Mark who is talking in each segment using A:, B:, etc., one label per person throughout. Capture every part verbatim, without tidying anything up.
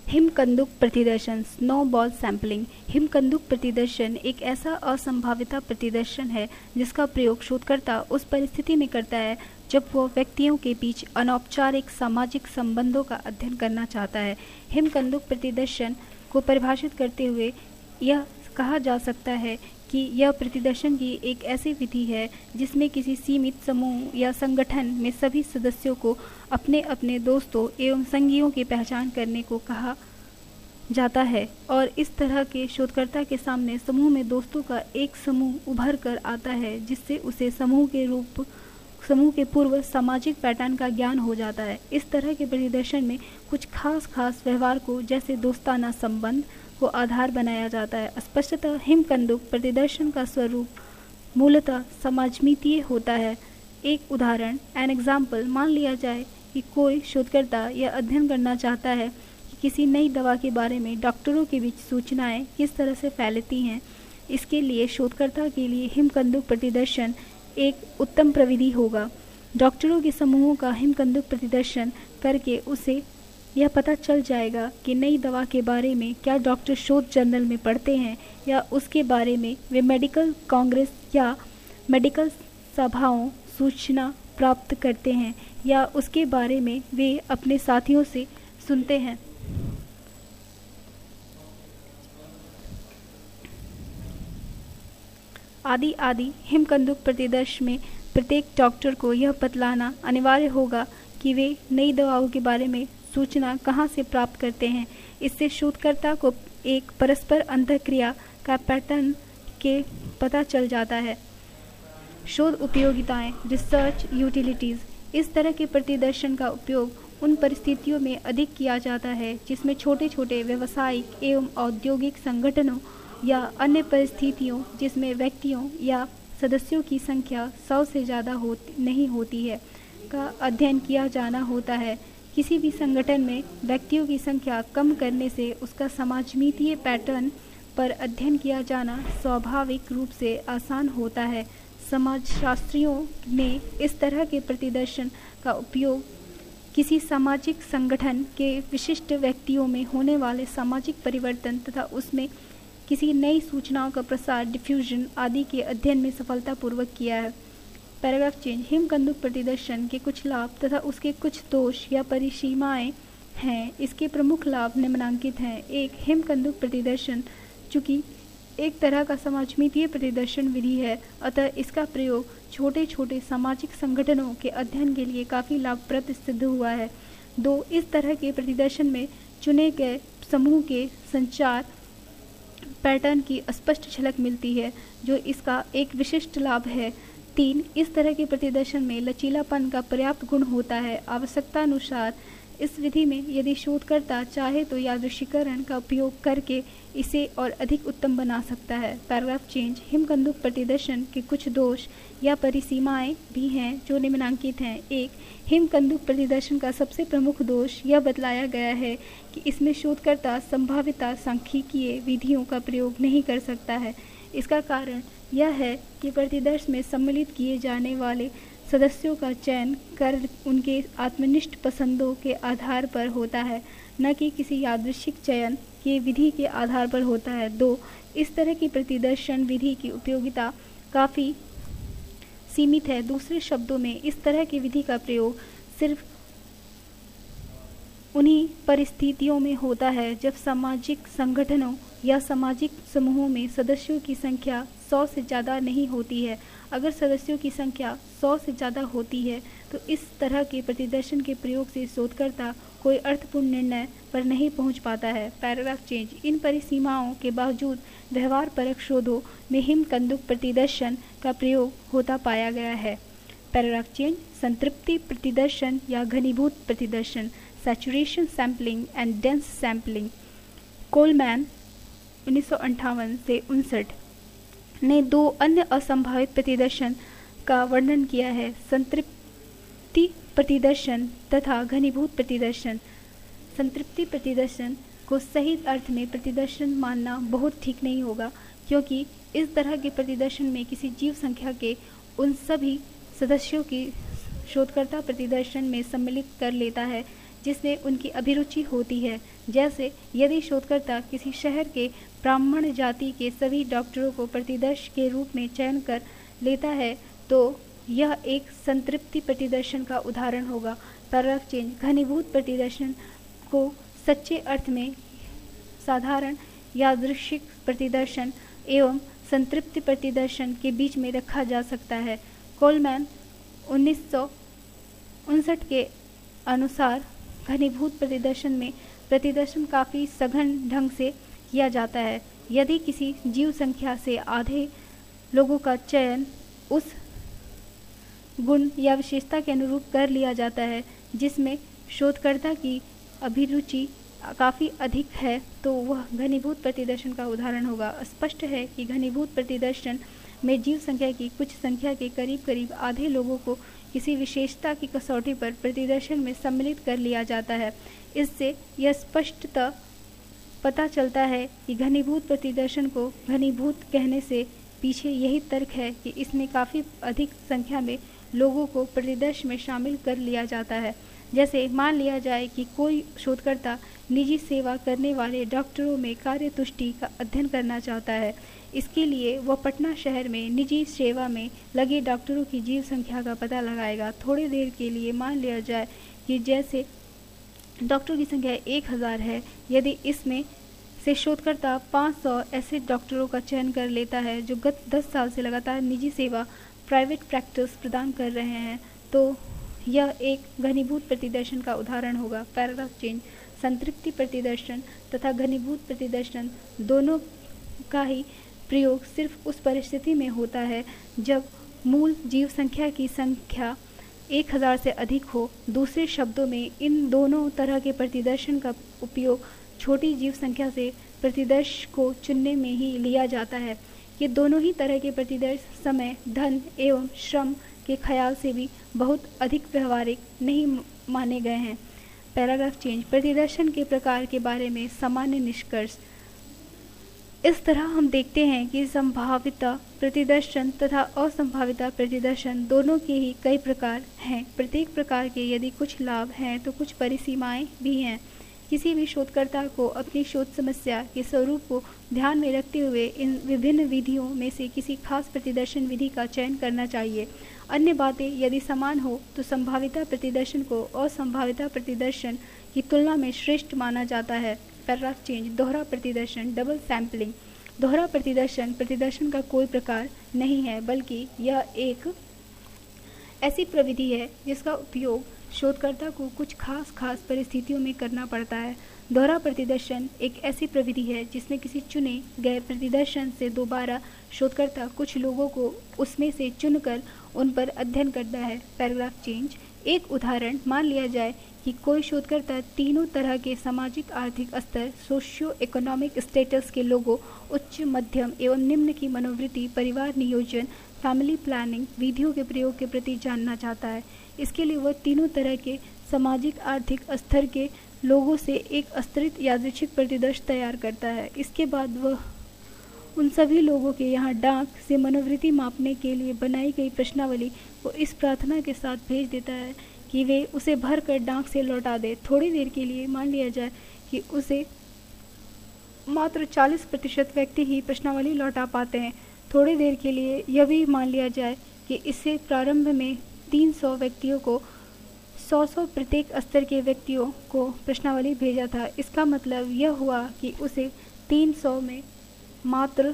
A: हिमकंदुक प्रतिदर्शन snowball sampling. हिमकंदुक प्रतिदर्शन एक ऐसा असंभाविता प्रतिदर्शन है जिसका प्रयोग शोधकर्ता उस परिस्थिति में करता है जब वह व्यक्तियों के बीच अनौपचारिक सामाजिक संबंधों का अध्ययन करना चाहता है। हिमकंदुक प्रतिदर्शन को परिभाषित करते हुए यह कहा जा सकता है कि यह प्रतिदर्शन की एक ऐसी विधि है जिसमें किसी सीमित समूह या संगठन में सभी सदस्यों को अपने अपने दोस्तों एवं संगियों की पहचान करने को कहा जाता है और इस तरह के शोधकर्ता के सामने समूह में दोस्तों का एक समूह उभर कर आता है जिससे उसे समूह के रूप समूह के पूर्व सामाजिक पैटर्न का ज्ञान हो जाता है। इस तरह के प्रतिदर्शन में कुछ खास खास व्यवहार को जैसे दोस्ताना संबंध को आधार बनाया जाता है। स्पष्टतः हिमकंदुक प्रतिदर्शन का स्वरूप मूलतः समाजमितीय होता है। एक उदाहरण एन एग्जाम्पल मान लिया जाए कि कोई शोधकर्ता यह अध्ययन करना चाहता है कि किसी नई दवा के बारे में डॉक्टरों के बीच सूचनाएं किस तरह से फैलती हैं। इसके लिए शोधकर्ता के लिए हिमकंदुक प्रतिदर्शन एक उत्तम प्रविधि होगा। डॉक्टरों के समूहों का हिमकंदुक प्रतिदर्शन करके उसे यह पता चल जाएगा कि नई दवा के बारे में क्या डॉक्टर शोध जर्नल में पढ़ते हैं या उसके बारे में वे मेडिकल कांग्रेस या मेडिकल सभाओं सूचना प्राप्त करते हैं या उसके बारे में वे अपने साथियों से सुनते हैं। आदि आदि हिमकंदुक प्रतिदर्श में प्रत्येक डॉक्टर को यह बतलाना अनिवार्य होगा कि वे नई दवाओं के बारे में सूचना कहाँ से प्राप्त करते हैं। इससे शोधकर्ता को एक परस्पर अंतःक्रिया का पैटर्न के पता चल जाता है। शोध उपयोगिताएं रिसर्च यूटिलिटीज़। इस तरह के प्रतिदर्शन का उपयोग उन परिस्थितियों में अधिक किया जाता है जिसमें छोटे छोटे व्यावसायिक एवं औद्योगिक संगठनों या अन्य परिस्थितियों जिसमें व्यक्तियों या सदस्यों की संख्या सौ से ज़्यादा हो नहीं होती है का अध्ययन किया जाना होता है। किसी भी संगठन में व्यक्तियों की संख्या कम करने से उसका समाजमितीय पैटर्न पर अध्ययन किया जाना स्वाभाविक रूप से आसान होता है। समाजशास्त्रियों ने इस तरह के प्रतिदर्शन का उपयोग किसी सामाजिक संगठन के विशिष्ट व्यक्तियों में होने वाले सामाजिक परिवर्तन तथा उसमें किसी नई सूचनाओं का प्रसार डिफ्यूजन आदि के अध्ययन में सफलतापूर्वक किया है। Paragraph change. हिमकंदुक प्रतिदर्शन के कुछ लाभ तथा उसके कुछ दोष या परिसीमाएं हैं। इसके प्रमुख लाभ निम्नलिखित हैं। एक, हिमकंदुक प्रतिदर्शन चूँकि एक तरह का समाजमितीय प्रतिदर्शन विधि है अतः इसका प्रयोग छोटे छोटे सामाजिक संगठनों के अध्ययन के लिए काफ़ी लाभप्रद सिद्ध हुआ है। दो, इस तरह के प्रतिदर्शन में चुने गए समूह के संचार पैटर्न की स्पष्ट झलक मिलती है जो इसका एक विशिष्ट लाभ है। तीन, इस तरह के प्रतिदर्शन में लचीलापन का पर्याप्त गुण होता है। आवश्यकतानुसार इस विधि में यदि शोधकर्ता चाहे तो यादृच्छिकरण का उपयोग करके इसे और अधिक उत्तम बना सकता है। Paragraph change. हिमकंदुक प्रतिदर्शन के कुछ दोष या परिसीमाएं भी हैं जो निम्नलिखित हैं। एक, हिमकंदुक प्रतिदर्शन का सबसे प्रमुख दोष यह बतलाया गया है कि इसमें शोधकर्ता संभाव्यता सांख्यिकीय विधियों का प्रयोग नहीं कर सकता है। इसका कारण यह है कि प्रतिदर्श में सम्मिलित किए जाने वाले सदस्यों का चयन कर उनके आत्मनिष्ठ पसंदों के आधार पर होता है न कि किसी यादृच्छिक चयन की विधि के आधार पर होता है। दो, इस तरह की प्रतिदर्शन विधि की उपयोगिता काफ़ी सीमित है। दूसरे शब्दों में इस तरह की विधि का प्रयोग सिर्फ उन्हीं परिस्थितियों में होता है जब सामाजिक संगठनों या सामाजिक समूहों में सदस्यों की संख्या सौ से ज़्यादा नहीं होती है। अगर सदस्यों की संख्या सौ से ज़्यादा होती है तो इस तरह के प्रतिदर्शन के प्रयोग से शोधकर्ता कोई अर्थपूर्ण निर्णय पर नहीं पहुंच पाता है। Paragraph change. इन परिसीमाओं के बावजूद व्यवहार परक शोधों में हिमकंदुक प्रतिदर्शन का प्रयोग होता पाया गया है। Paragraph change. संतृप्ति प्रतिदर्शन या घनीभूत प्रतिदर्शन saturation sampling and dense sampling. Coleman उन्नीस सौ अंठावन से उनसठ ने दो अन्य असंभावित प्रतिदर्शन का वर्णन किया है, संतृप्ति प्रतिदर्शन तथा घनीभूत प्रतिदर्शन। संतृप्ति प्रतिदर्शन को सही अर्थ में प्रतिदर्शन मानना बहुत ठीक नहीं होगा क्योंकि इस तरह के प्रतिदर्शन में किसी जीव संख्या के उन सभी सदस्यों की शोधकर्ता प्रतिदर्शन में सम्मिलित कर लेता है जिसमें उनकी अभिरुचि होती है। जैसे यदि शोधकर्ता किसी शहर के ब्राह्मण जाति के सभी डॉक्टरों को प्रतिदर्श के रूप में चयन कर लेता है तो यह एक संतृप्ति प्रतिदर्शन का उदाहरण होगा। Paragraph change. घनीभूत प्रतिदर्शन को सच्चे अर्थ में साधारण यादृच्छिक प्रतिदर्शन एवं संतृप्ति प्रतिदर्शन के बीच में रखा जा सकता है। कोलमैन उन्नीस सौ उनसठ के अनुसार घनीभूत प्रतिदर्शन में प्रतिदर्शन काफ़ी सघन ढंग से किया जाता है। यदि किसी जीव संख्या से आधे लोगों का चयन उस गुण या विशेषता के अनुरूप कर लिया जाता है जिसमें शोधकर्ता की अभिरुचि काफ़ी अधिक है तो वह घनीभूत प्रतिदर्शन का उदाहरण होगा। स्पष्ट है कि घनीभूत प्रतिदर्शन में जीव संख्या की कुछ संख्या के करीब करीब आधे लोगों को किसी विशेषता की कसौटी पर प्रतिदर्शन में सम्मिलित कर लिया जाता है। इससे यह स्पष्टतः पता चलता है कि घनीभूत प्रतिदर्शन को घनीभूत कहने से पीछे यही तर्क है कि इसमें काफ़ी अधिक संख्या में लोगों को प्रतिदर्श में शामिल कर लिया जाता है। जैसे मान लिया जाए कि कोई शोधकर्ता निजी सेवा करने वाले डॉक्टरों में कार्यतुष्टि का अध्ययन करना चाहता है। इसके लिए वह पटना शहर में निजी सेवा में लगे डॉक्टरों की जीव संख्या का पता लगाएगा। थोड़ी देर के लिए मान लिया जाए कि जैसे डॉक्टरों की संख्या एक हज़ार है, यदि इसमें से शोधकर्ता पाँच सौ ऐसे डॉक्टरों का चयन कर लेता है जो गत दस साल से लगातार निजी सेवा प्राइवेट प्रैक्टिस प्रदान कर रहे हैं तो यह एक घनीभूत प्रतिदर्शन का उदाहरण होगा। Paragraph change. संतृप्ति प्रतिदर्शन तथा घनीभूत प्रतिदर्शन दोनों का ही प्रयोग सिर्फ उस परिस्थिति में होता है जब मूल जीव संख्या की संख्या एक हज़ार से अधिक हो। दूसरे शब्दों में इन दोनों तरह के प्रतिदर्शन का उपयोग छोटी जीव संख्या से प्रतिदर्श को चुनने में ही लिया जाता है। ये दोनों ही तरह के प्रतिदर्श समय, धन एवं श्रम के ख्याल से भी बहुत अधिक व्यवहारिक नहीं माने गए हैं। Paragraph change. प्रतिदर्शन के प्रकार के बारे में सामान्य निष्कर्ष। इस तरह हम देखते हैं कि संभाविता प्रतिदर्शन तथा असंभाविता प्रतिदर्शन दोनों के ही कई प्रकार हैं। प्रत्येक प्रकार के यदि कुछ लाभ हैं तो कुछ परिसीमाएं भी हैं। किसी भी शोधकर्ता को अपनी शोध समस्या के स्वरूप को ध्यान में रखते हुए इन विभिन्न विधियों में से किसी खास प्रतिदर्शन विधि का चयन करना चाहिए। अन्य बातें यदि समान हो तो संभाविता प्रतिदर्शन को असंभाविता प्रतिदर्शन की तुलना में श्रेष्ठ माना जाता है। Paragraph change. दोहरा प्रतिदर्शन, डबल सैम्पलिंग। दोहरा प्रतिदर्शन प्रतिदर्शन का कोई प्रकार नहीं है बल्कि यह एक ऐसी प्रविधि है जिसका उपयोग शोधकर्ता को कुछ खास खास परिस्थितियों में करना पड़ता है। दोहरा प्रतिदर्शन एक ऐसी प्रविधि है जिसमें किसी चुने गए प्रतिदर्शन से दोबारा शोधकर्ता कुछ लोगों को उसमें से चुनकर उन पर अध्ययन करता है। Paragraph change. एक उदाहरण मान लिया जाए कि कोई शोधकर्ता तीनों तरह के सामाजिक आर्थिक स्तर सोशियो इकोनॉमिक स्टेटस के लोगों, उच्च मध्यम एवं निम्न की मनोवृत्ति, परिवार नियोजन, फैमिली प्लानिंग विधियों के प्रयोग के प्रति जानना चाहता है। इसके लिए वह तीनों तरह के सामाजिक आर्थिक स्तर के लोगों से एक स्तरित यादृच्छिक प्रतिदर्श तैयार करता है। इसके बाद वह उन सभी लोगों के यहाँ डाक से मनोवृत्ति मापने के लिए बनाई गई प्रश्नावली को इस प्रार्थना के साथ भेज देता है कि वे उसे भर कर डाक से लौटा दे। थोड़ी देर के लिए मान लिया जाए कि उसे मात्र चालीस प्रतिशत व्यक्ति ही प्रश्नावली लौटा पाते हैं। थोड़ी देर के लिए यह भी मान लिया जाए कि इससे प्रारंभ में तीन सौ व्यक्तियों को सौ सौ प्रत्येक स्तर के व्यक्तियों को प्रश्नावली भेजा था। इसका मतलब यह हुआ कि उसे तीन सौ में मात्र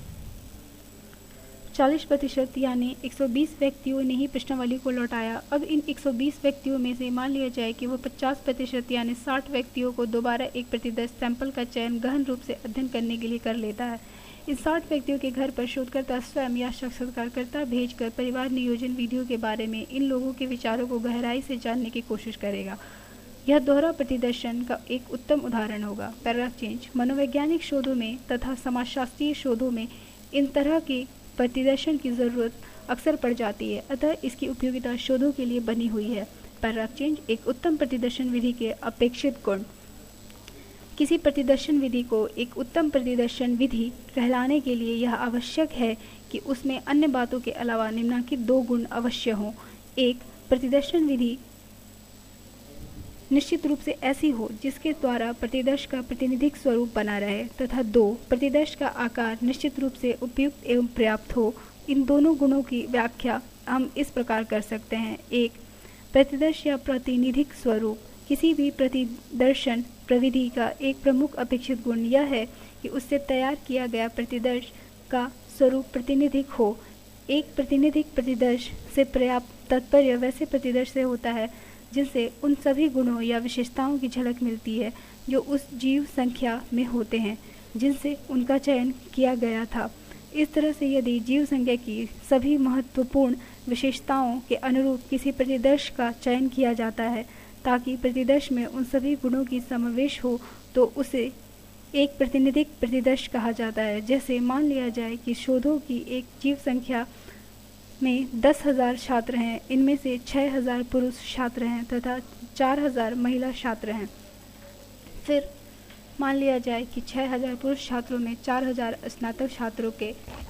A: चालीस प्रतिशत यानी एक सौ बीस व्यक्तियों ने ही प्रश्नावली को लौटाया। अब इन एक सौ बीस व्यक्तियों में से मान लिया जाए कि वह पचास प्रतिशत यानी साठ व्यक्तियों को दोबारा एक प्रतिदर्श सैंपल का चयन गहन रूप से अध्ययन करने के लिए कर लेता है। इन साठ व्यक्तियों के घर पर शोधकर्ता स्वयं या साक्षात्कारकर्ता भेजकर परिवार नियोजन विधियों के बारे में इन लोगों के विचारों को गहराई से जानने की कोशिश करेगा। यह दोहरा प्रतिदर्शन का एक उत्तम उदाहरण होगा। Paragraph change. मनोवैज्ञानिक शोधों में तथा समाजशास्त्रीय शोधों में इन तरह के प्रतिदर्शन की ज़रूरत अक्सर पड़ जाती है, अतः इसकी उपयोगिता शोधों के लिए बनी हुई है। Paragraph change. एक उत्तम प्रतिदर्शन विधि के अपेक्षित गुण। किसी प्रतिदर्शन विधि को एक उत्तम प्रतिदर्शन विधि कहलाने के लिए यह आवश्यक है कि उसमें अन्य बातों के अलावा निम्नलिखित दो गुण अवश्य हों। एक, प्रतिदर्शन विधि निश्चित रूप से ऐसी हो जिसके द्वारा प्रतिदर्श का प्रतिनिधिक स्वरूप बना रहे, तथा दो प्रतिदर्श का आकार निश्चित रूप से उपयुक्त एवं पर्याप्त हो। इन दोनों गुणों की व्याख्या हम इस प्रकार कर सकते हैं। एक, प्रतिदर्श या प्रातिनिधिक स्वरूप। किसी भी प्रतिदर्शन प्रविधि का एक प्रमुख अपेक्षित गुण यह है कि उससे तैयार किया गया प्रतिदर्श का स्वरूप प्रतिनिधिक हो। एक प्रतिनिधिक प्रतिदर्श से पर्याप्त तात्पर्य वैसे प्रतिदर्श से होता है जिनसे उन सभी गुणों या विशेषताओं की झलक मिलती है जो उस जीव संख्या में होते हैं जिनसे उनका चयन किया गया था। इस तरह से यदि जीव संख्या की सभी महत्वपूर्ण विशेषताओं के अनुरूप किसी प्रतिदर्श का चयन किया जाता है ताकि प्रतिदर्श में उन सभी गुणों की समावेश हो, तो उसे एक प्रतिनिधिक प्रतिदर्श कहा जाता है। जैसे मान लिया जाए कि शोधों की एक जीव संख्या में दस हजार छात्र हैं, इनमें से छः हजार पुरुष छात्र हैं तथा चार हजार महिला छात्र हैं। फिर मान लिया जाए कि छः हजार पुरुष छात्रों में चार हजार स्नातक छात्रों के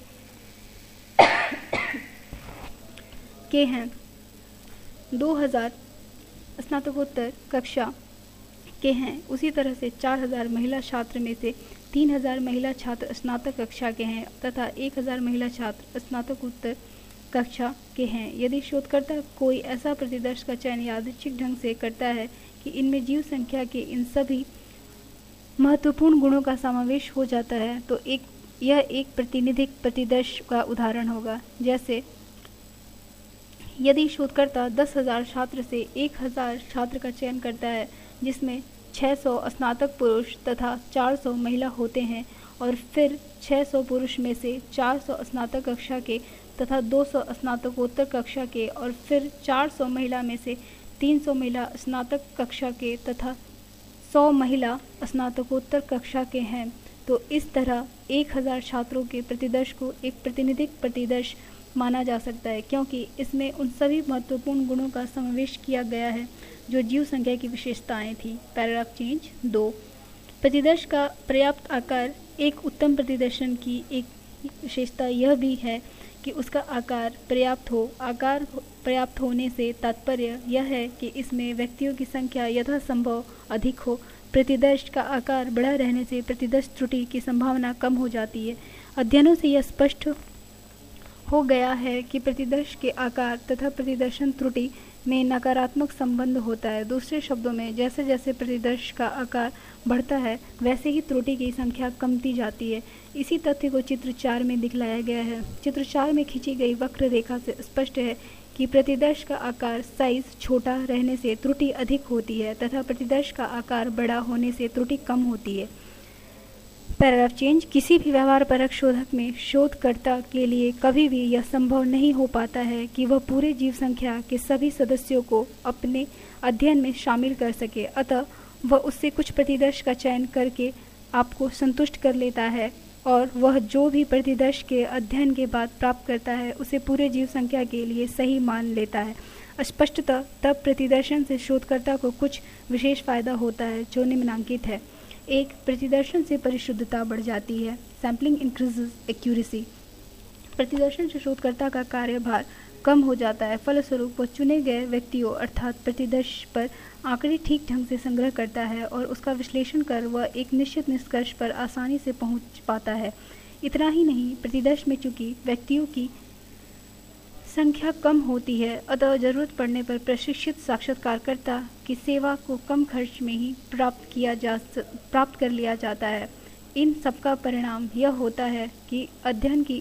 A: के हैं, दो हजार स्नातकोत्तर कक्षा के हैं। उसी तरह से चार हजार महिला छात्र में से तीन हजार महिला छात्र स्नातक कक्षा के हैं तथा एक हजार महिला छात्र स्नातकोत्तर कक्षा के हैं। यदि शोधकर्ता कोई ऐसा प्रतिदर्श का चयन यादृच्छिक ढंग से करता है कि इनमें जीव संख्या के इन सभी महत्वपूर्ण गुणों का समावेश हो जाता है, तो एक यह एक प्रतिनिधिक प्रतिदर्श का उदाहरण होगा। जैसे यदि शोधकर्ता दस हजार छात्र से एक हजार छात्र का चयन करता है जिसमें छः सौ स्नातक पुरुष तथा चार सौ महिला होते हैं, और फिर छः सौ पुरुष में से चार सौ स्नातक कक्षा के तथा दो सौ स्नातकोत्तर कक्षा के, और फिर चार सौ महिला में से तीन सौ महिला स्नातक कक्षा के तथा सौ महिला स्नातकोत्तर कक्षा के हैं, तो इस तरह एक हजार छात्रों के प्रतिदर्श को एक प्रतिनिधिक प्रतिदर्श माना जा सकता है, क्योंकि इसमें उन सभी महत्वपूर्ण गुणों का समावेश किया गया है जो जीव संख्या की विशेषताएं थी। पैराग्राफ चेंज दो। प्रतिदर्श का पर्याप्त आकार एक उत्तम प्रतिदर्शन की एक विशेषता यह भी है कि उसका आकार पर्याप्त हो। आकार पर्याप्त होने से तात्पर्य यह है कि इसमें व्यक्तियों की संख्या यथासंभव अधिक हो। प्रतिदर्श का आकार बड़ा रहने से प्रतिदर्श त्रुटि की संभावना कम हो जाती है। अध्ययनों से यह स्पष्ट हो गया है कि प्रतिदर्श के आकार तथा प्रतिदर्शन त्रुटि में नकारात्मक संबंध होता है। दूसरे शब्दों में, जैसे जैसे प्रतिदर्श का आकार बढ़ता है वैसे ही त्रुटि की संख्या कमती जाती है। इसी तथ्य को चित्र चार में दिखलाया गया है। चित्र चार में खींची गई वक्र रेखा से स्पष्ट है कि प्रतिदर्श का आकार साइज छोटा रहने से त्रुटि अधिक होती है तथा प्रतिदर्श का आकार बड़ा होने से त्रुटि कम होती है। Paragraph change. किसी भी व्यवहार परक शोधक में शोधकर्ता के लिए कभी भी यह संभव नहीं हो पाता है कि वह पूरे जीव संख्या के सभी सदस्यों को अपने अध्ययन में शामिल कर सके, अतः वह उससे कुछ प्रतिदर्श का चयन करके आपको संतुष्ट कर लेता है और वह जो भी प्रतिदर्श के अध्ययन के बाद प्राप्त करता है उसे पूरे जीव संख्या के लिए सही मान लेता है। स्पष्टतः तब प्रतिदर्शन से शोधकर्ता को कुछ विशेष फायदा होता है जो निम्नांकित है। एक, प्रतिदर्शन से परिशुद्धता बढ़ जाती है। Sampling increases accuracy. प्रतिदर्शन से शोधकर्ता का कार्यभार कम हो जाता है। फलस्वरूप वह चुने गए व्यक्तियों अर्थात प्रतिदर्श पर आंकड़े ठीक ढंग से संग्रह करता है और उसका विश्लेषण कर वह एक निश्चित निष्कर्ष पर आसानी से पहुंच पाता है। इतना ही नहीं, प्रतिदर्श में चूंकि व्यक्तियों की संख्या कम होती है, अतः जरूरत पड़ने पर प्रशिक्षित साक्षात्कारकर्ता की सेवा को कम खर्च में ही प्राप्त किया जा प्राप्त कर लिया जाता है। इन सबका परिणाम यह होता है कि अध्ययन की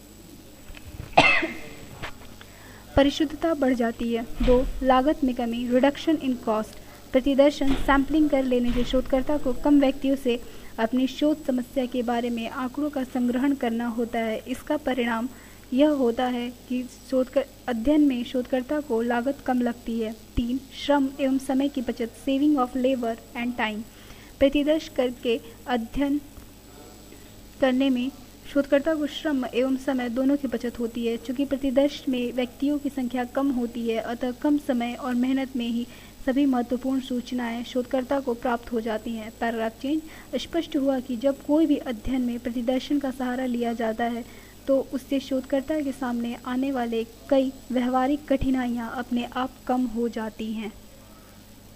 A: परिशुद्धता बढ़ जाती है। दो, लागत में कमी, रिडक्शन इन कॉस्ट। प्रतिदर्शन सैम्पलिंग कर लेने से शोधकर्ता को कम व्यक्तियों से अपनी शोध समस्या के बारे में आंकड़ों का संग्रहण करना होता है। इसका परिणाम यह होता है कि शोध अध्ययन में शोधकर्ता को लागत कम लगती है। तीन, श्रम एवं समय की बचत, saving of labour and time. प्रतिदर्श करके अध्ययन करने में शोधकर्ता को श्रम एवं समय दोनों की बचत होती है। चूँकि प्रतिदर्श में व्यक्तियों की संख्या कम होती है, अतः कम समय और मेहनत में ही सभी महत्वपूर्ण सूचनाएं शोधकर्ता को प्राप्त हो जाती हैं। Paragraph change. स्पष्ट हुआ कि जब कोई भी अध्ययन में प्रतिदर्शन का सहारा लिया जाता है तो उससे शोधकर्ता के सामने आने वाले कई व्यवहारिक कठिनाइयां अपने आप कम हो जाती हैं।